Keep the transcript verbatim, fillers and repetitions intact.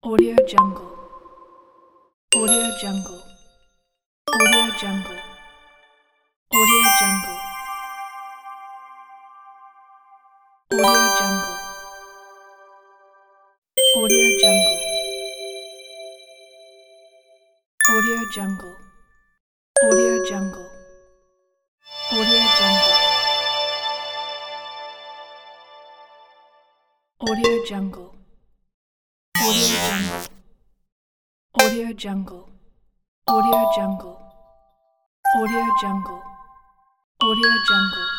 Audio Jungle. Audio Jungle. Audio Jungle. Audio Jungle. Audio Jungle. Audio Jungle. Audio Jungle. Audio Jungle. Audio Jungle. Audio Jungle. Audio Jungle. Audio Jungle. Audio Jungle. Audio Jungle. Audio Jungle.